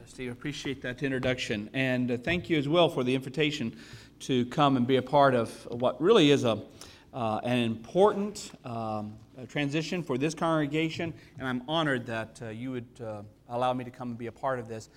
Steve. I appreciate that introduction. And thank you as well for the invitation to come and be a part of what really is an important transition for this congregation. And I'm honored that you would allow me to come and be a part of this.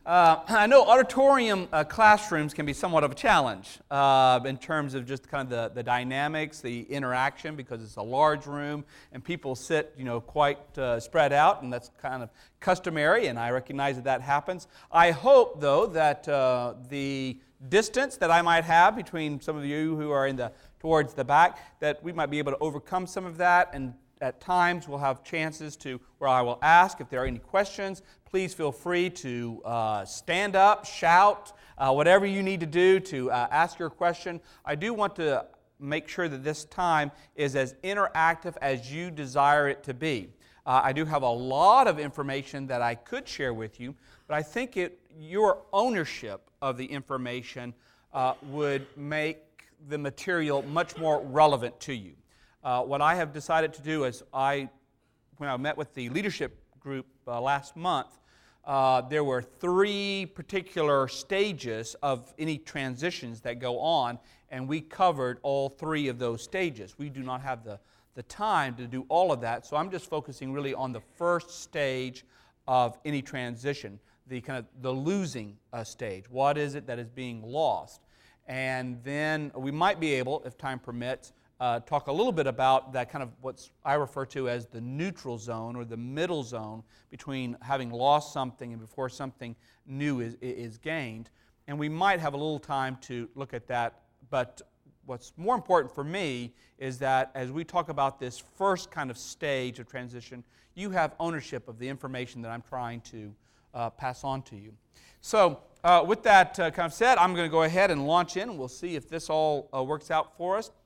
I know auditorium classrooms can be somewhat of a challenge in terms of just kind of the dynamics, the interaction, because it's a large room and people sit, quite spread out, and that's kind of customary, and I recognize that happens. I hope, though, that the distance that I might have between some of you who are towards the back, that we might be able to overcome some of that, and at times we'll have chances where I will ask if there are any questions. Please feel free to stand up, shout, whatever you need to do to ask your question. I do want to make sure that this time is as interactive as you desire it to be. I do have a lot of information that I could share with you, but I think your ownership of the information would make the material much more relevant to you. What I have decided to do is when I met with the leadership group last month, there were 3 particular stages of any transitions that go on, and we covered all 3 of those stages. We do not have the time to do all of that, so I'm just focusing really on the first stage of any transition, the losing stage. What is it that is being lost? And then we might be able, if time permits, talk a little bit about that kind of what I refer to as the neutral zone or the middle zone between having lost something and before something new is gained. And we might have a little time to look at that, but what's more important for me is that as we talk about this first kind of stage of transition, you have ownership of the information that I'm trying to pass on to you. So with that kind of said, I'm going to go ahead and launch in. We'll see if this all works out for us.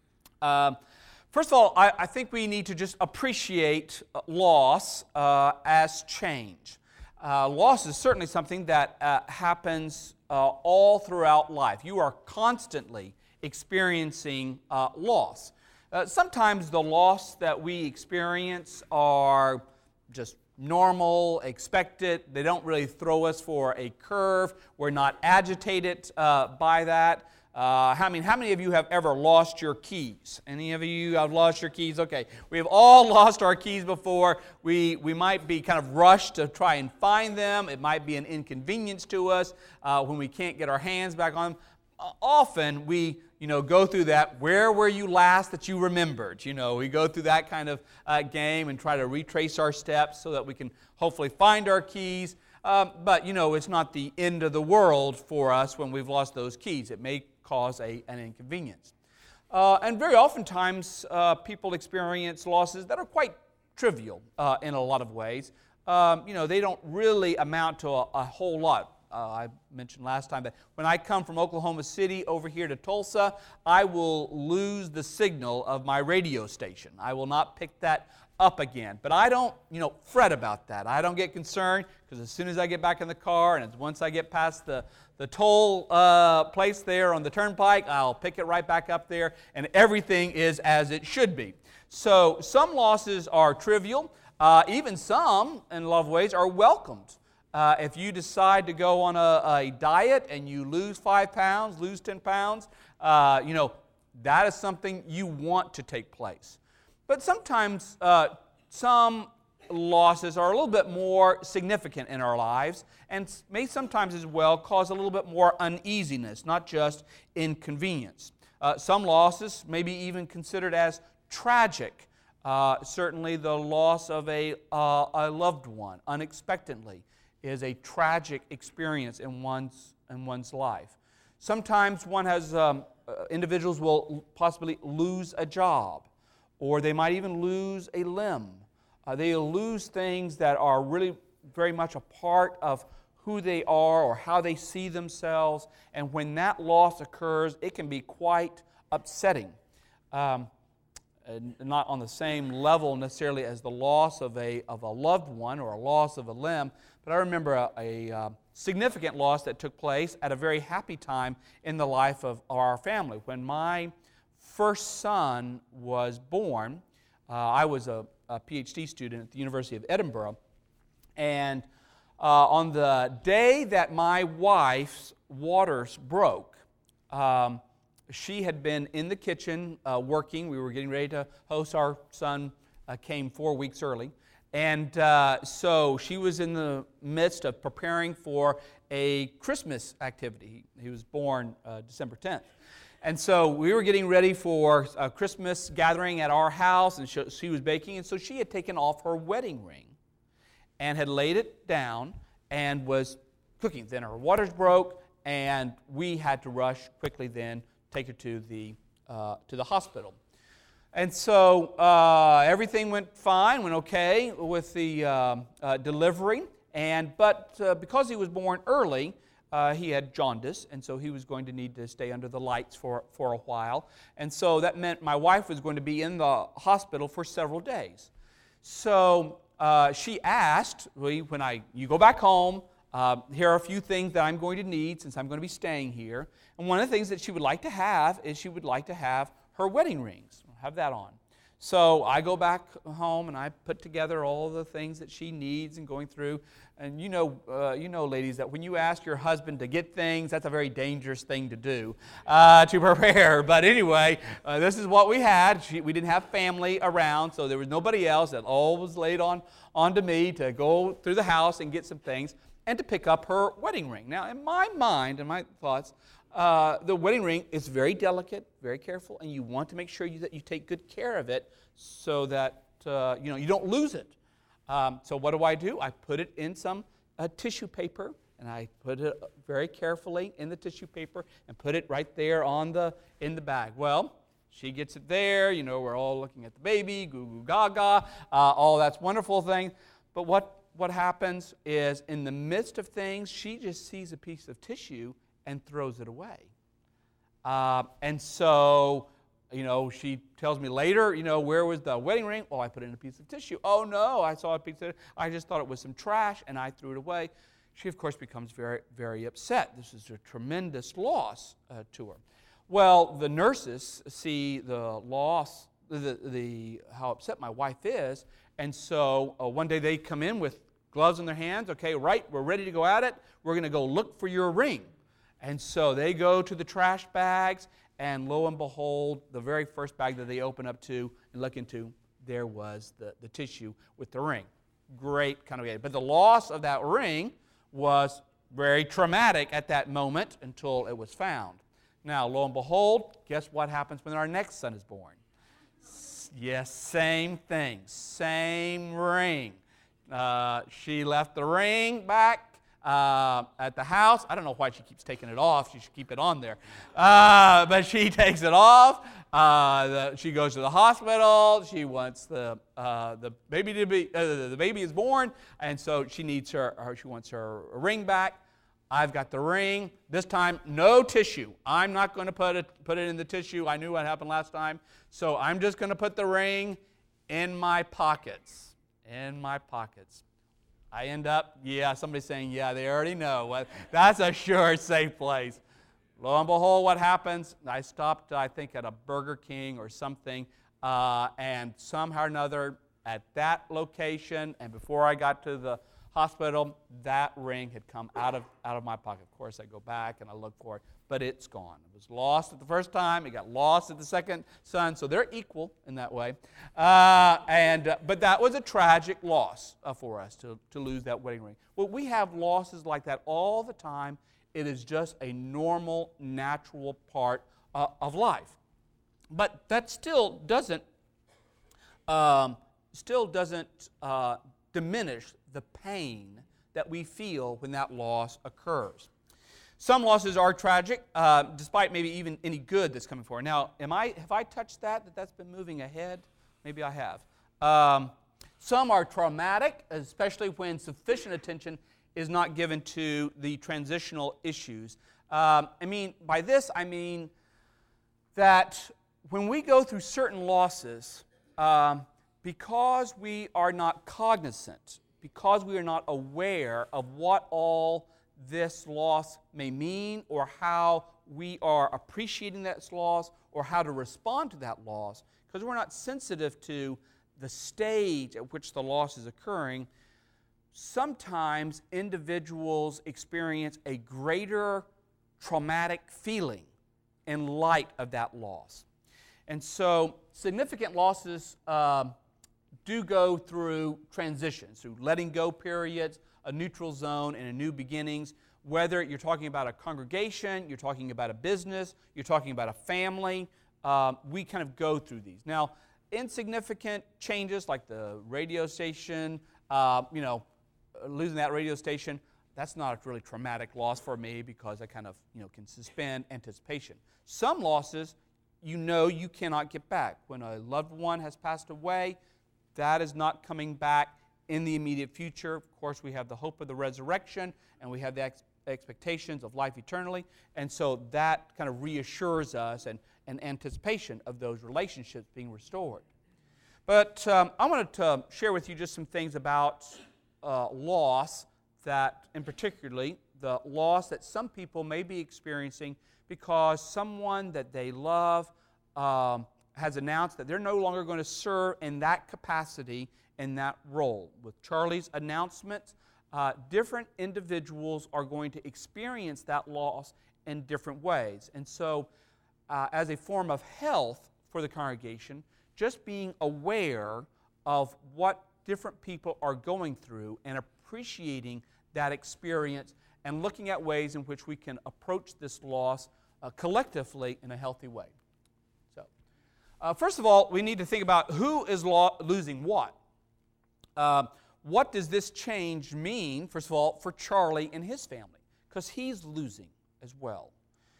First of all, I think we need to just appreciate loss as change. Loss is certainly something that happens all throughout life. You are constantly experiencing loss. Sometimes the loss that we experience are just normal, expected. They don't really throw us for a curve. We're not agitated by that. How many of you have ever lost your keys? Any of you have lost your keys? Okay, we have all lost our keys before. We might be kind of rushed to try and find them. It might be an inconvenience to us when we can't get our hands back on them. Often we go through that. Where were you last that you remembered? We go through that kind of game and try to retrace our steps so that we can hopefully find our keys. But it's not the end of the world for us when we've lost those keys. It may cause an inconvenience. And very oftentimes people experience losses that are quite trivial in a lot of ways. They don't really amount to a whole lot. I mentioned last time that when I come from Oklahoma City over here to Tulsa, I will lose the signal of my radio station. I will not pick that up again. But I don't, fret about that. I don't get concerned because as soon as I get back in the car and once I get past the toll place there on the turnpike, I'll pick it right back up there and everything is as it should be. So some losses are trivial. Even some, in a lot of ways, are welcomed. If you decide to go on a diet and you lose 5 pounds, lose 10 pounds, that is something you want to take place. But sometimes some losses are a little bit more significant in our lives and may sometimes as well cause a little bit more uneasiness, not just inconvenience. Some losses may be even considered as tragic. Certainly the loss of a loved one unexpectedly is a tragic experience in one's life. Sometimes individuals will possibly lose a job, or they might even lose a limb. They lose things that are really very much a part of who they are or how they see themselves, and when that loss occurs, it can be quite upsetting. Not on the same level necessarily as the loss of a loved one or a loss of a limb, but I remember a significant loss that took place at a very happy time in the life of our family. When my first son was born, I was a PhD student at the University of Edinburgh, and on the day that my wife's waters broke, she had been in the kitchen working. We were getting ready to host. Our son came 4 weeks early. And so she was in the midst of preparing for a Christmas activity. He was born December 10th. And so we were getting ready for a Christmas gathering at our house, and she was baking. And so she had taken off her wedding ring and had laid it down and was cooking. Then her waters broke, and we had to rush quickly then take her to the hospital. And so everything went fine, went okay with the delivery. But because he was born early, he had jaundice, and so he was going to need to stay under the lights for a while. And so that meant my wife was going to be in the hospital for several days. So she asked, when you go back home, here are a few things that I'm going to need since I'm going to be staying here. And one of the things that she would like to have is she would like to have her wedding rings. Have that on. So I go back home and I put together all the things that she needs and going through. And you know, ladies, that when you ask your husband to get things, that's a very dangerous thing to do, to prepare. But anyway, this is what we had. We didn't have family around, so there was nobody else. That all was laid onto me to go through the house and get some things and to pick up her wedding ring. Now, in my mind and my thoughts, the wedding ring is very delicate, very careful, and you want to make sure that you take good care of it so that you don't lose it. So what do? I put it in some tissue paper, and I put it very carefully in the tissue paper and put it right there in the bag. Well, she gets it there. We're all looking at the baby, goo goo gaga, all that's wonderful thing. But what happens is, in the midst of things, she just sees a piece of tissue and throws it away. And so, she tells me later, where was the wedding ring? Oh, I put it in a piece of tissue. Oh, no, I saw a piece of it. I just thought it was some trash, and I threw it away. She, of course, becomes very, very upset. This is a tremendous loss to her. Well, the nurses see the loss, how upset my wife is, and so one day they come in with gloves in their hands. Okay, right, we're ready to go at it. We're going to go look for your ring. And so they go to the trash bags, and lo and behold, the very first bag that they open up to and look into, there was the tissue with the ring. Great kind of way. But the loss of that ring was very traumatic at that moment until it was found. Now, lo and behold, guess what happens when our next son is born? Yes, same thing, same ring. She left the ring back at the house. I don't know why she keeps taking it off. She should keep it on there. But she takes it off. She goes to the hospital. She wants the baby to be. The baby is born, and so she needs she wants her ring back. I've got the ring. This time, no tissue. I'm not going to put it in the tissue. I knew what happened last time, so I'm just going to put the ring in my pockets. In my pockets. I end up, somebody's saying, they already know. Well, that's a sure, safe place. Lo and behold, what happens? I stopped, I think, at a Burger King or something, and somehow or another, at that location, and before I got to the hospital, that ring had come out of my pocket. Of course, I go back and I look for it, but it's gone. It was lost at the first time. It got lost at the second son, so they're equal in that way. But that was a tragic loss for us to lose that wedding ring. Well, we have losses like that all the time. It is just a normal, natural part of life. But that still doesn't diminish the pain that we feel when that loss occurs. Some losses are tragic, despite maybe even any good that's coming forward. Now, have I touched that's been moving ahead? Maybe I have. Some are traumatic, especially when sufficient attention is not given to the transitional issues. By this, I mean that when we go through certain losses, because we are not cognizant, because we are not aware of what all this loss may mean, or how we are appreciating that loss, or how to respond to that loss, because we're not sensitive to the stage at which the loss is occurring, sometimes individuals experience a greater traumatic feeling in light of that loss. And so significant losses do go through transitions, through letting go periods, a neutral zone, and a new beginnings. Whether you're talking about a congregation, you're talking about a business, you're talking about a family, we kind of go through these. Now, insignificant changes like the radio station, losing that radio station, that's not a really traumatic loss for me because I kind of can suspend anticipation. Some losses, you cannot get back. When a loved one has passed away, that is not coming back in the immediate future. Of course, we have the hope of the resurrection, and we have the expectations of life eternally, and so that kind of reassures us and anticipation of those relationships being restored. But I wanted to share with you just some things about loss, that, and particularly the loss that some people may be experiencing because someone that they love has announced that they're no longer going to serve in that capacity, in that role. With Charlie's announcement, different individuals are going to experience that loss in different ways. And so, as a form of health for the congregation, just being aware of what different people are going through and appreciating that experience and looking at ways in which we can approach this loss collectively in a healthy way. So, first of all, we need to think about who is losing what. What does this change mean, first of all, for Charlie and his family? Because he's losing as well.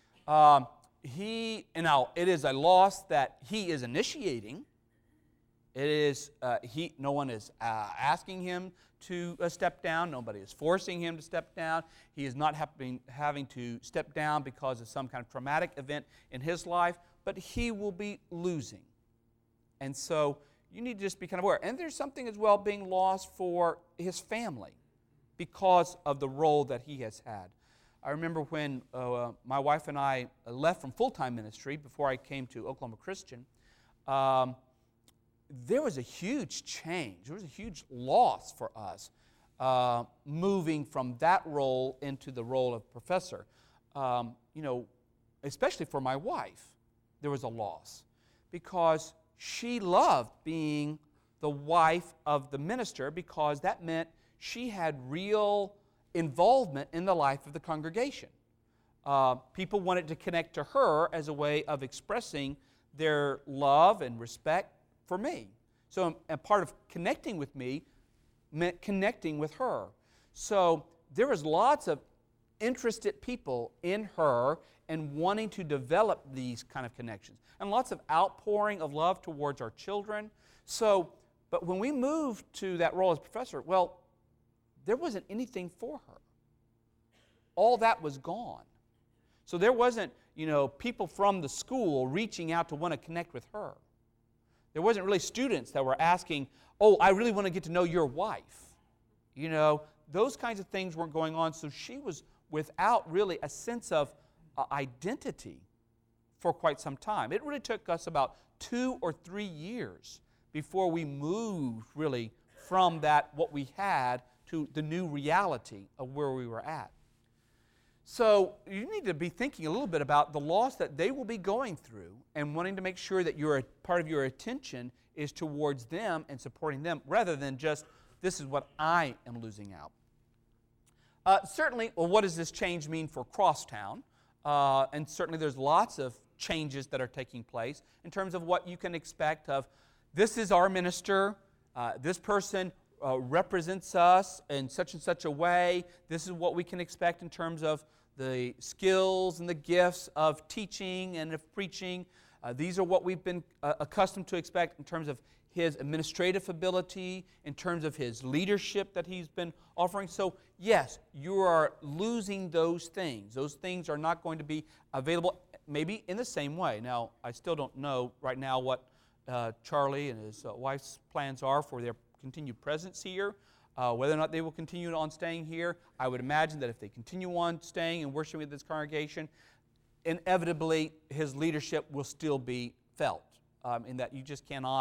It is a loss that he is initiating. It is no one is asking him to step down. Nobody is forcing him to step down. He is not having to step down because of some kind of traumatic event in his life, but he will be losing. And so you need to just be kind of aware. And there's something as well being lost for his family because of the role that he has had. I remember when my wife and I left from full-time ministry before I came to Oklahoma Christian, there was a huge change. There was a huge loss for us moving from that role into the role of professor. Especially for my wife, there was a loss because she loved being the wife of the minister because that meant she had real involvement in the life of the congregation. People wanted to connect to her as a way of expressing their love and respect for me. So a part of connecting with me meant connecting with her. So there was lots of interested people in her and wanting to develop these kind of connections. And lots of outpouring of love towards our children. But when we moved to that role as professor, well, there wasn't anything for her. All that was gone. So there wasn't, people from the school reaching out to want to connect with her. There wasn't really students that were asking, oh, I really want to get to know your wife. Those kinds of things weren't going on. So she was without really a sense of identity for quite some time. It really took us about 2 or 3 years before we moved really from that, what we had, to the new reality of where we were at. So you need to be thinking a little bit about the loss that they will be going through and wanting to make sure that part of your attention is towards them and supporting them rather than just, this is what I am losing out. Certainly, what does this change mean for Crosstown? And certainly there's lots of changes that are taking place in terms of what you can expect of, this is our minister, this person represents us in such and such a way. This is what we can expect in terms of the skills and the gifts of teaching and of preaching. These are what we've been accustomed to expect in terms of his administrative ability, in terms of his leadership that he's been offering. So yes, you are losing those things. Those things are not going to be available maybe in the same way. Now, I still don't know right now what Charlie and his wife's plans are for their continued presence here, whether or not they will continue on staying here. I would imagine that if they continue on staying and worshiping with this congregation, inevitably his leadership will still be felt, in that you just cannot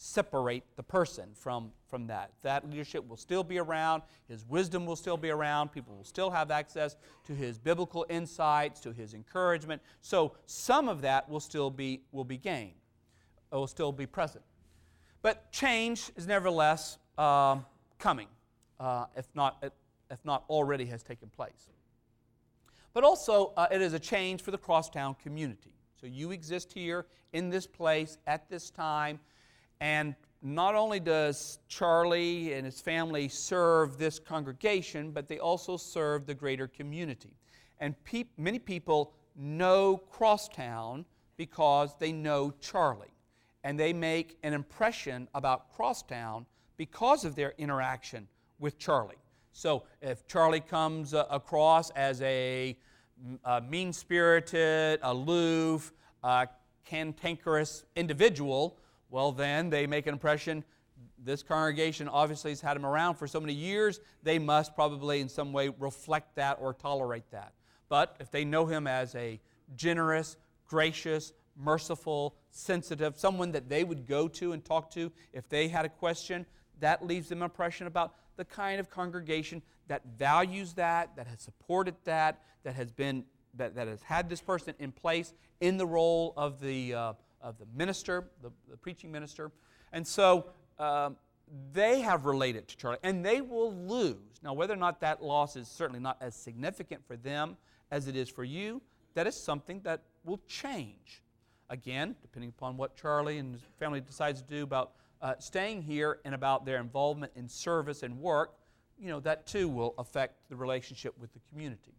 separate the person from that. That leadership will still be around. His wisdom will still be around. People will still have access to his biblical insights, to his encouragement. So some of that will still be gained. It will still be present. But change is nevertheless coming, if not already has taken place. But also, it is a change for the Crosstown community. So you exist here in this place at this time, and not only does Charlie and his family serve this congregation, but they also serve the greater community. And many people know Crosstown because they know Charlie, and they make an impression about Crosstown because of their interaction with Charlie. So if Charlie comes across as a mean-spirited, aloof, cantankerous individual, well then they make an impression. This congregation obviously has had him around for so many years, they must probably in some way reflect that or tolerate that. But if they know him as a generous, gracious, merciful, sensitive, someone that they would go to and talk to if they had a question, that leaves them an impression about the kind of congregation that values that has supported that has had this person in place in the role of the minister, the preaching minister. And so they have related to Charlie, and they will lose. Now, whether or not that loss is certainly not as significant for them as it is for you, that is something that will change. Again, depending upon what Charlie and his family decides to do about staying here and about their involvement in service and work, that too will affect the relationship with the community.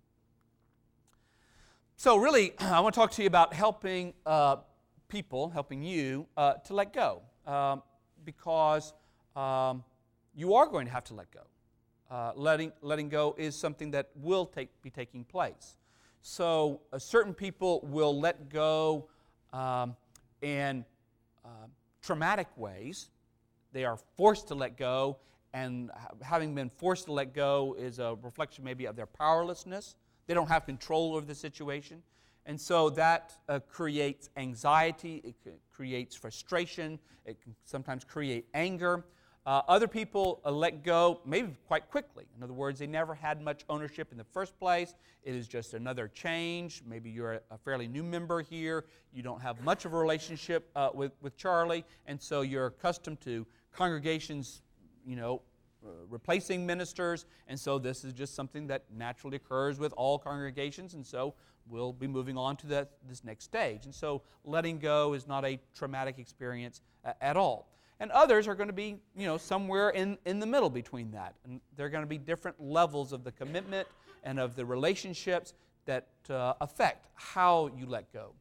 So really, I want to talk to you about helping people, helping you to let go, because you are going to have to let go. Letting go is something that will be taking place. So certain people will let go in traumatic ways. They are forced to let go, and having been forced to let go is a reflection maybe of their powerlessness. They don't have control over the situation. And so that creates anxiety, it creates frustration, it can sometimes create anger. Other people let go maybe quite quickly. In other words, they never had much ownership in the first place. It is just another change. Maybe you're a fairly new member here. You don't have much of a relationship with Charlie, and so you're accustomed to congregations, replacing ministers, and so this is just something that naturally occurs with all congregations, and so we'll be moving on to this next stage. And so letting go is not a traumatic experience at all. And others are going to be, somewhere in the middle between that. And there are going to be different levels of the commitment and of the relationships that affect how you let go.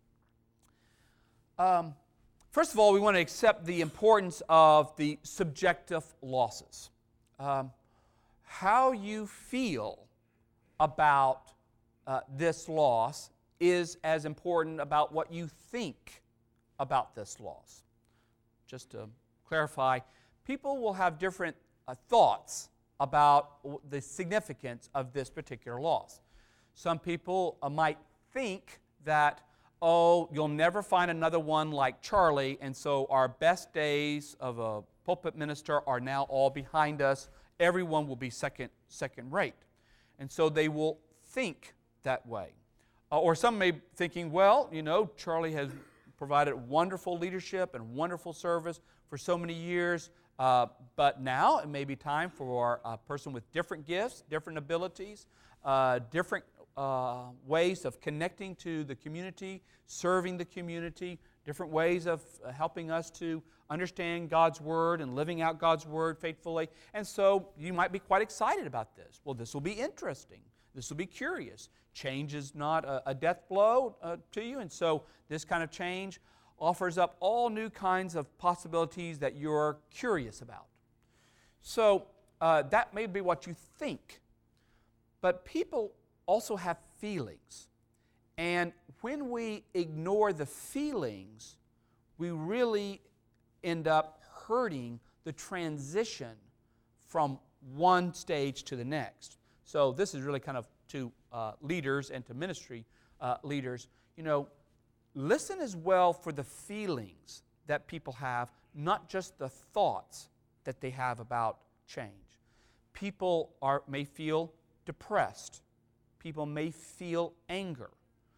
First of all, we want to accept the importance of the subjective losses. How you feel about this loss is as important about what you think about this loss. Just to clarify, people will have different thoughts about the significance of this particular loss. Some people might think that, you'll never find another one like Charlie, and so our best days of a pulpit minister are now all behind us. Everyone will be second rate. And so they will think that way. Or some may be thinking, Charlie has provided wonderful leadership and wonderful service for so many years, but now it may be time for a person with different gifts, different abilities, different ways of connecting to the community, serving the community, different ways of helping us to understand God's Word and living out God's Word faithfully. And so you might be quite excited about this. Well, this will be interesting. This will be curious. Change is not a death blow to you, and so this kind of change offers up all new kinds of possibilities that you're curious about. So that may be what you think, but people also have feelings. And when we ignore the feelings, we really end up hurting the transition from one stage to the next. So this is really kind of to leaders and to ministry leaders. Listen as well for the feelings that people have, not just the thoughts that they have about change. People may feel depressed. People may feel anger.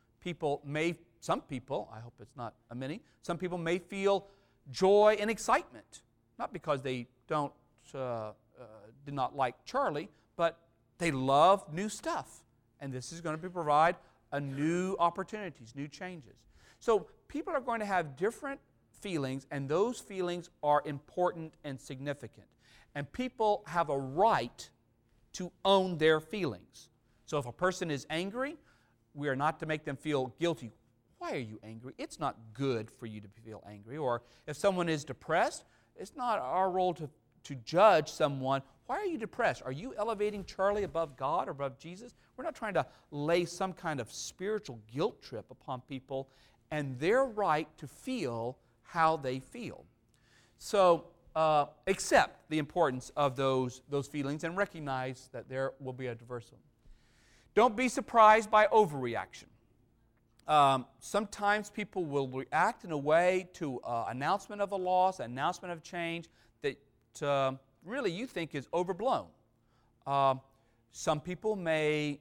Some people, I hope it's not a many, some people may feel joy and excitement. Not because they did not like Charlie, but they love new stuff. And this is going to provide new opportunities, new changes. So people are going to have different feelings, and those feelings are important and significant. And people have a right to own their feelings. So if a person is angry, we are not to make them feel guilty. Why are you angry? It's not good for you to feel angry. Or if someone is depressed, it's not our role to judge someone. Why are you depressed? Are you elevating Charlie above God or above Jesus? We're not trying to lay some kind of spiritual guilt trip upon people and their right to feel how they feel. So accept the importance of those feelings and recognize that there will be a diverse one. Don't be surprised by overreaction. Sometimes people will react in a way to announcement of a loss, announcement of change that really you think is overblown. Some people may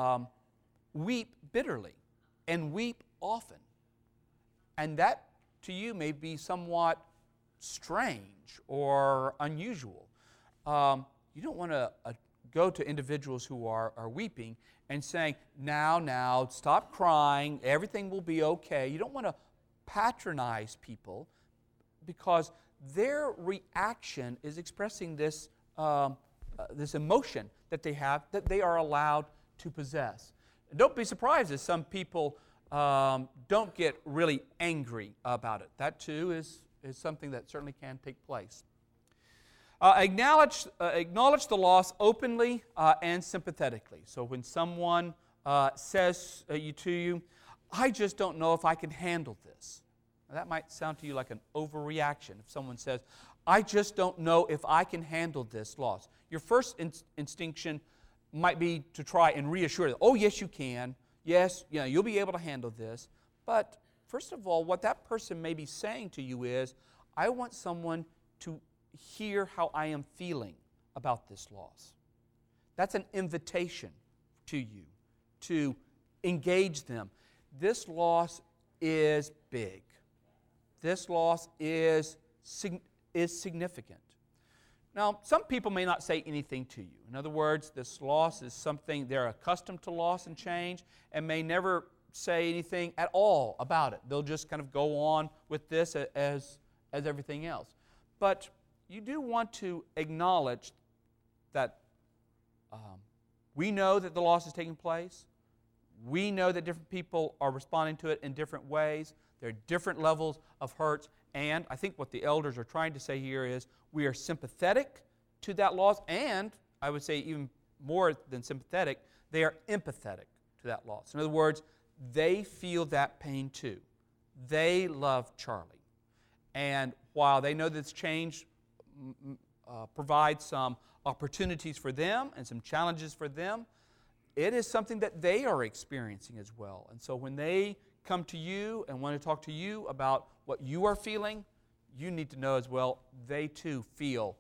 weep bitterly and weep often. And that to you may be somewhat strange or unusual. You don't want to go to individuals who are weeping and saying, now, stop crying, everything will be okay. You don't want to patronize people because their reaction is expressing this emotion that they have that they are allowed to possess. And don't be surprised if some people don't get really angry about it. That too is something that certainly can take place. Acknowledge the loss openly and sympathetically. So when someone says to you, I just don't know if I can handle this. Now that might sound to you like an overreaction. If someone says, I just don't know if I can handle this loss. Your first instinction might be to try and reassure them, oh yes you can. Yes, you'll be able to handle this. But first of all, what that person may be saying to you is, I want someone to hear how I am feeling about this loss. That's an invitation to you to engage them. This loss is big. This loss is significant. Now, some people may not say anything to you. In other words, this loss is something they're accustomed to loss and change and may never say anything at all about it. They'll just kind of go on with this as everything else. But you do want to acknowledge that we know that the loss is taking place. We know that different people are responding to it in different ways. There are different levels of hurts. And I think what the elders are trying to say here is we are sympathetic to that loss. And I would say even more than sympathetic, they are empathetic to that loss. In other words, they feel that pain too. They love Charlie. And while they know this change provides some opportunities for them and some challenges for them, it is something that they are experiencing as well. And so when they come to you and want to talk to you about what you are feeling, you need to know as well, they too feel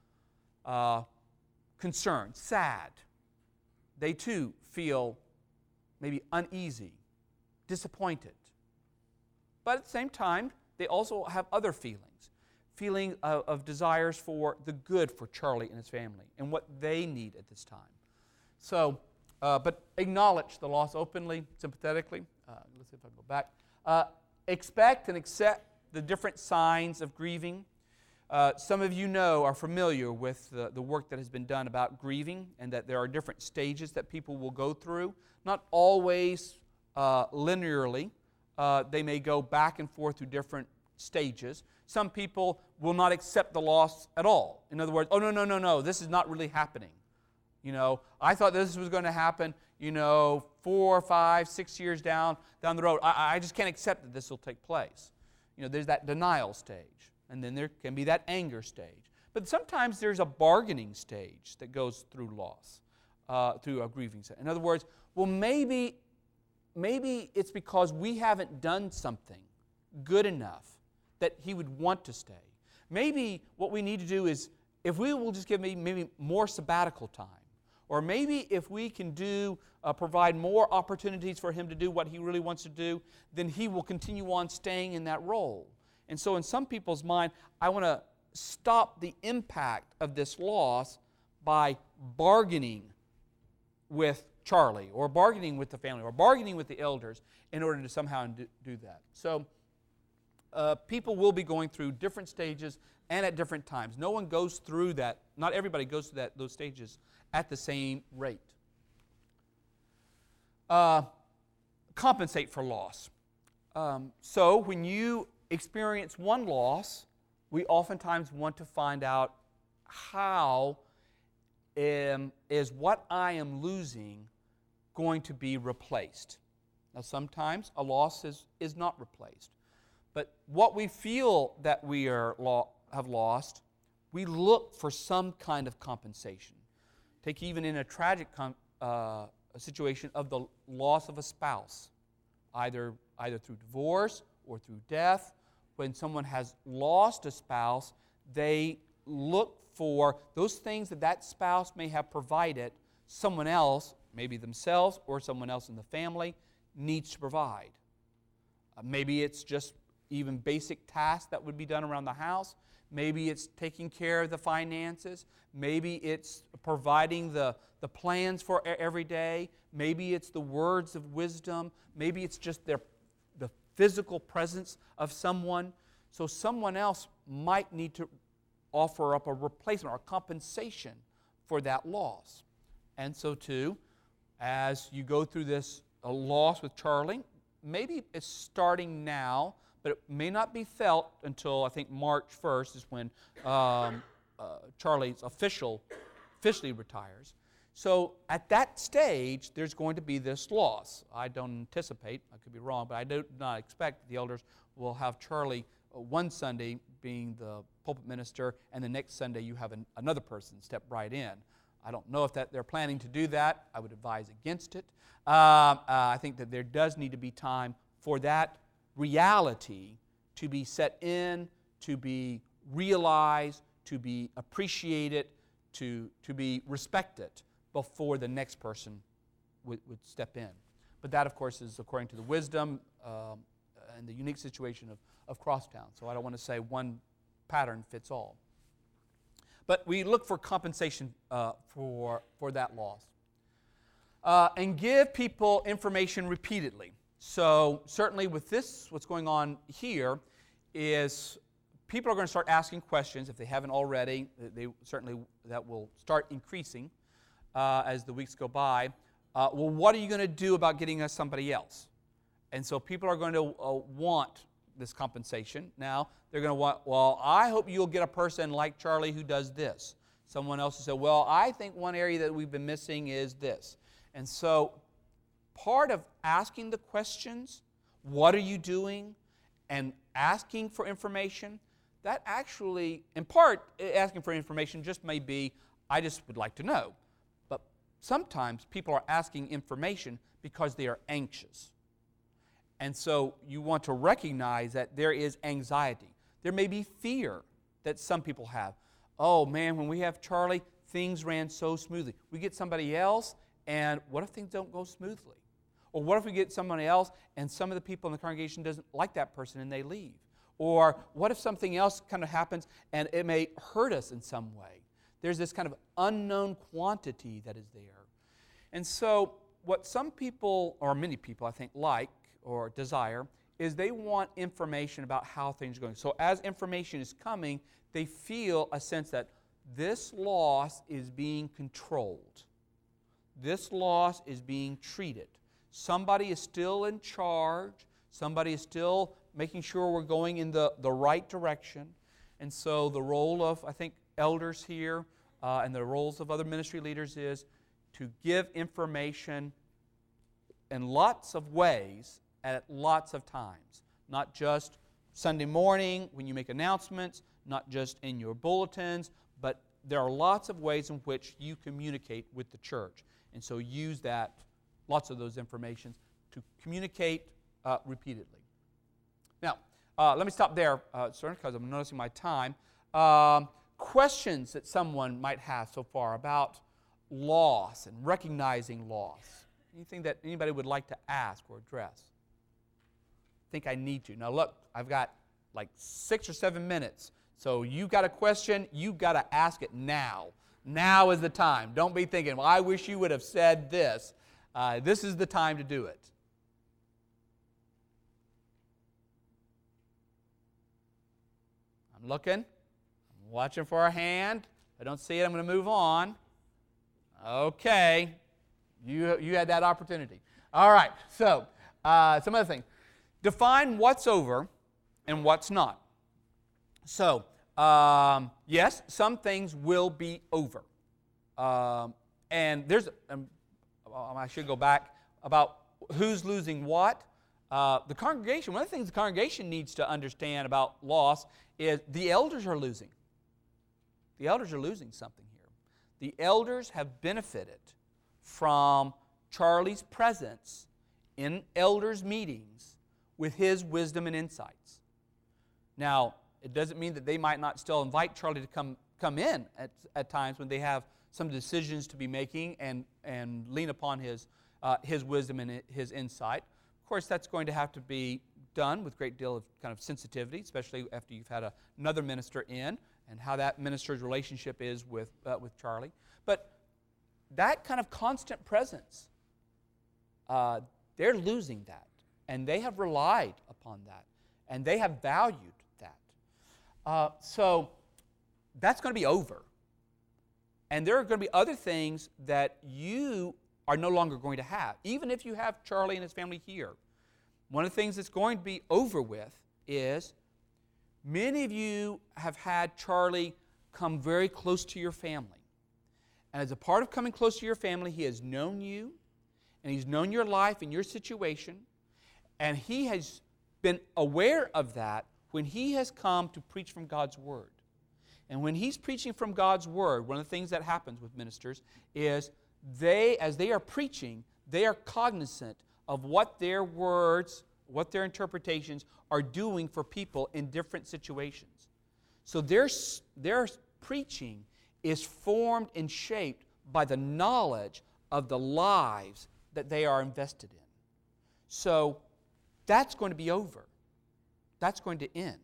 concerned, sad. They too feel maybe uneasy, disappointed. But at the same time, they also have other feelings of desires for the good for Charlie and his family and what they need at this time. So, but acknowledge the loss openly, sympathetically. Let's see if I can go back. Expect and accept the different signs of grieving. Some of you are familiar with the work that has been done about grieving and that there are different stages that people will go through. Not always linearly. They may go back and forth through different stages. Some people will not accept the loss at all. In other words, oh, no, this is not really happening. I thought this was going to happen, 4, 5, 6 years down the road. I just can't accept that this will take place. There's that denial stage. And then there can be that anger stage. But sometimes there's a bargaining stage that goes through loss, through a grieving stage. In other words, well, maybe it's because we haven't done something good enough that he would want to stay. Maybe what we need to do is, if we will just give maybe more sabbatical time, or maybe if we can provide more opportunities for him to do what he really wants to do, then he will continue on staying in that role. And so in some people's mind, I want to stop the impact of this loss by bargaining with Charlie, or bargaining with the family, or bargaining with the elders in order to somehow do that. So people will be going through different stages and at different times. No one goes through that, not everybody goes through those stages at the same rate. Compensate for loss. So when you experience one loss, we oftentimes want to find out how is what I am losing going to be replaced. Now sometimes a loss is not replaced. But what we feel that we have lost, we look for some kind of compensation. Take even in a tragic a situation of the loss of a spouse, either through divorce or through death. When someone has lost a spouse, they look for those things that spouse may have provided, someone else, maybe themselves or someone else in the family, needs to provide. Maybe it's just even basic tasks that would be done around the house. Maybe it's taking care of the finances. Maybe it's providing the plans for every day. Maybe it's the words of wisdom. Maybe it's just the physical presence of someone. So someone else might need to offer up a replacement or a compensation for that loss. And so too, as you go through this loss with Charlie, maybe it's starting now, but it may not be felt until I think March 1st is when Charlie officially retires. So at that stage, there's going to be this loss. I don't anticipate, I could be wrong, but I do not expect the elders will have Charlie one Sunday being the pulpit minister, and the next Sunday you have another person step right in. I don't know if they're planning to do that. I would advise against it. I think that there does need to be time for that reality to be set in, to be realized, to be appreciated, to be respected before the next person would step in. But that, of course, is according to the wisdom and the unique situation of Crosstown. So I don't want to say one pattern fits all. But we look for compensation for that loss. And give people information repeatedly. So certainly with this, what's going on here is people are going to start asking questions if they haven't already. That will start increasing as the weeks go by. Well, what are you going to do about getting us somebody else? And so people are going to want this compensation. Now, they're going to want, well, I hope you'll get a person like Charlie who does this. Someone else will say, well, I think one area that we've been missing is this. And so part of asking the questions, what are you doing, and asking for information, that actually, in part, asking for information just may be, I just would like to know. But sometimes people are asking information because they are anxious. And so you want to recognize that there is anxiety. There may be fear that some people have. Oh man, when we have Charlie, things ran so smoothly. We get somebody else, and what if things don't go smoothly? Or what if we get somebody else, and some of the people in the congregation doesn't like that person and they leave? Or what if something else kind of happens and it may hurt us in some way? There's this kind of unknown quantity that is there. And so what some people, or many people I think, like or desire, is they want information about how things are going. So as information is coming, they feel a sense that this loss is being controlled. This loss is being treated. Somebody is still in charge. Somebody is still making sure we're going in the right direction. And so the role of, I think, elders here and the roles of other ministry leaders is to give information in lots of ways at lots of times. Not just Sunday morning when you make announcements, not just in your bulletins, but there are lots of ways in which you communicate with the church. And so use that, lots of those informations, to communicate repeatedly. Now, let me stop there, sir, because I'm noticing my time. questions that someone might have so far about loss and recognizing loss? Anything that anybody would like to ask or address? I think I need to. Now look, I've got like 6 or 7 minutes. So you got a question, you got to ask it now. Now is the time. Don't be thinking, well, I wish you would have said this. This is the time to do it. I'm looking. I'm watching for a hand. If I don't see it, I'm going to move on. Okay. You had that opportunity. All right. So, some other things. Define what's over and what's not. So, yes, some things will be over. And there's, I should go back about who's losing what. The congregation, one of the things the congregation needs to understand about loss is the elders are losing. The elders are losing something here. The elders have benefited from Charlie's presence in elders' meetings with his wisdom and insights. Now, it doesn't mean that they might not still invite Charlie to come in at times when they have some decisions to be making and lean upon his wisdom and his insight. Of course, that's going to have to be done with a great deal of kind of sensitivity, especially after you've had another minister in and how that minister's relationship is with Charlie. But that kind of constant presence, they're losing that. And they have relied upon that. And they have valued that. So that's going to be over. And there are going to be other things that you are no longer going to have, even if you have Charlie and his family here. One of the things that's going to be over with is many of you have had Charlie come very close to your family. And as a part of coming close to your family, he has known you, and he's known your life and your situation, and he has been aware of that when he has come to preach from God's Word. And when he's preaching from God's Word, one of the things that happens with ministers is as they are preaching, they are cognizant of what their words, what their interpretations are doing for people in different situations. So their preaching is formed and shaped by the knowledge of the lives that they are invested in. So that's going to be over. That's going to end,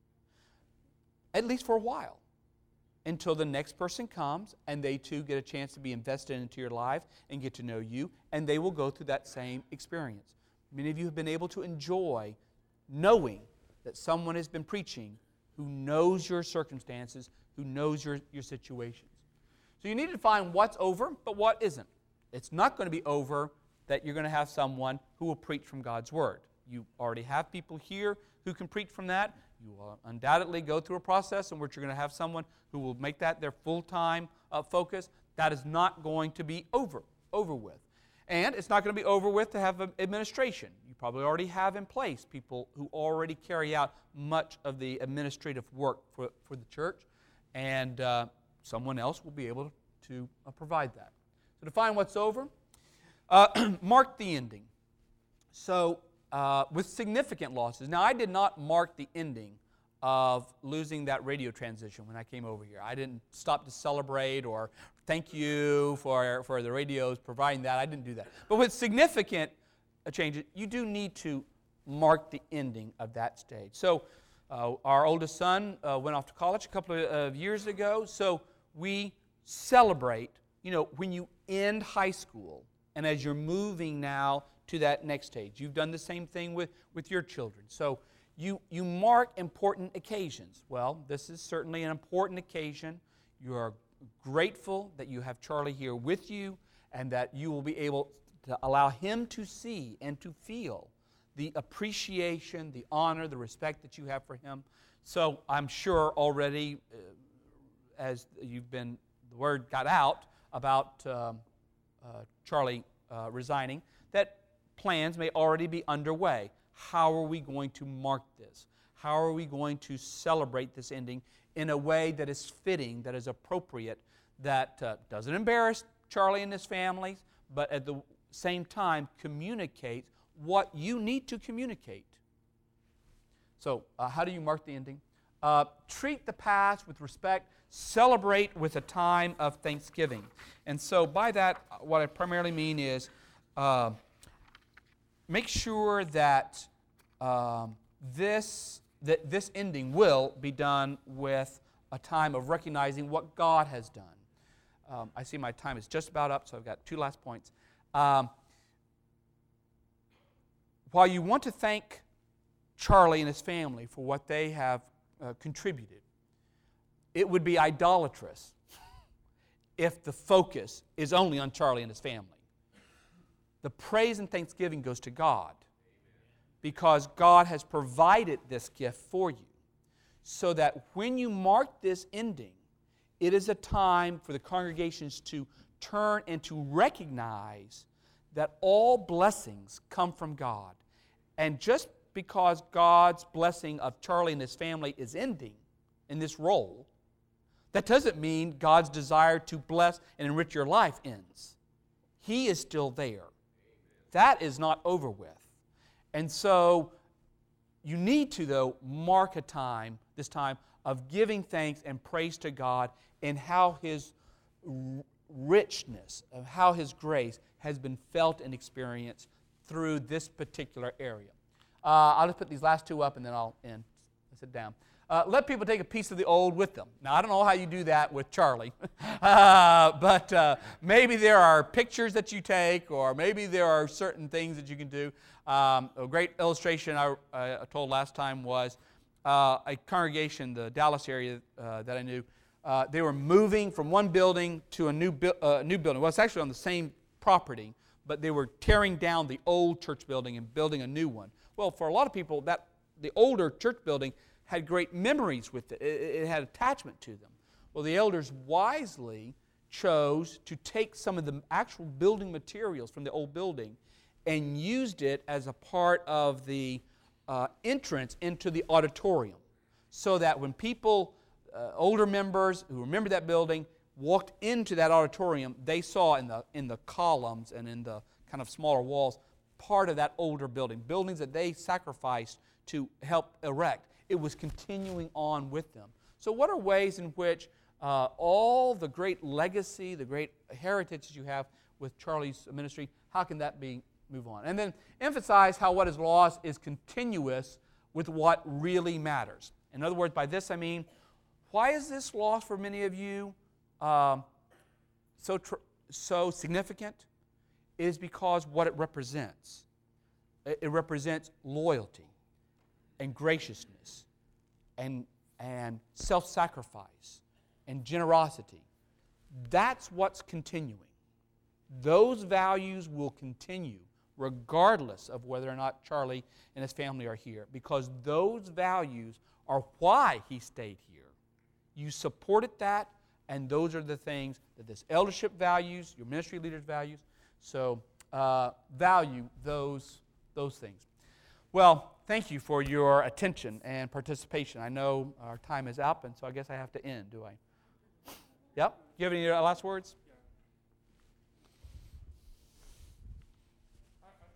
at least for a while, until the next person comes and they too get a chance to be invested into your life and get to know you, and they will go through that same experience. Many of you have been able to enjoy knowing that someone has been preaching who knows your circumstances, who knows your situations. So you need to find what's over, but what isn't. It's not going to be over that you're going to have someone who will preach from God's Word. You already have people here who can preach from that. You will undoubtedly go through a process in which you're going to have someone who will make that their full-time focus. That is not going to be over with. And it's not going to be over with to have an administration. You probably already have in place people who already carry out much of the administrative work for the church, and someone else will be able to provide that. So to find what's over, mark the ending. So with significant losses. Now, I did not mark the ending of losing that radio transition when I came over here. I didn't stop to celebrate or thank you for the radios providing that. I didn't do that. But with significant changes, you do need to mark the ending of that stage. So our oldest son went off to college a couple of years ago, so we celebrate, when you end high school and as you're moving now to that next stage. You've done the same thing with your children. So you mark important occasions. Well, this is certainly an important occasion. You are grateful that you have Charlie here with you and that you will be able to allow him to see and to feel the appreciation, the honor, the respect that you have for him. So I'm sure already, as the word got out about Charlie resigning, that plans may already be underway. How are we going to mark this? How are we going to celebrate this ending in a way that is fitting, that is appropriate, that doesn't embarrass Charlie and his family, but at the same time communicates what you need to communicate? So how do you mark the ending? treat the past with respect, celebrate with a time of thanksgiving. And so by that, what I primarily mean is make sure that this ending will be done with a time of recognizing what God has done. I see my time is just about up, so I've got two last points. While you want to thank Charlie and his family for what they have contributed, it would be idolatrous if the focus is only on Charlie and his family. The praise and thanksgiving goes to God because God has provided this gift for you, so that when you mark this ending, it is a time for the congregations to turn and to recognize that all blessings come from God. And just because God's blessing of Charlie and his family is ending in this role, that doesn't mean God's desire to bless and enrich your life ends. He is still there. That is not over with. And so you need to, though, mark a time, this time, of giving thanks and praise to God and how His richness, of how His grace has been felt and experienced through this particular area. I'll just put these last two up and then I'll end. Sit down. Let people take a piece of the old with them. Now, I don't know how you do that with Charlie, but maybe there are pictures that you take, or maybe there are certain things that you can do. A great illustration I told last time was a congregation, the Dallas area that I knew. They were moving from one building to a new building. Well, it's actually on the same property, but they were tearing down the old church building and building a new one. Well, for a lot of people, the older church building had great memories with it. It had attachment to them. Well, the elders wisely chose to take some of the actual building materials from the old building and used it as a part of the entrance into the auditorium, so that when people, older members who remember that building, walked into that auditorium, they saw in the columns and in the kind of smaller walls part of that older building, buildings that they sacrificed to help erect. It was continuing on with them. So what are ways in which all the great legacy, the great heritage that you have with Charlie's ministry, how can that move on? And then emphasize how what is lost is continuous with what really matters. In other words, by this I mean, why is this lost for many of you so significant? It is because what it represents. It represents loyalty and graciousness and self-sacrifice and generosity. That's what's continuing. Those values will continue regardless of whether or not Charlie and his family are here, because those values are why he stayed here. You supported that, and those are the things that this eldership values, your ministry leaders values. So value those things. Well, thank you for your attention and participation. I know our time is up, and so I guess I have to end, do I? Yep. Do you have any last words?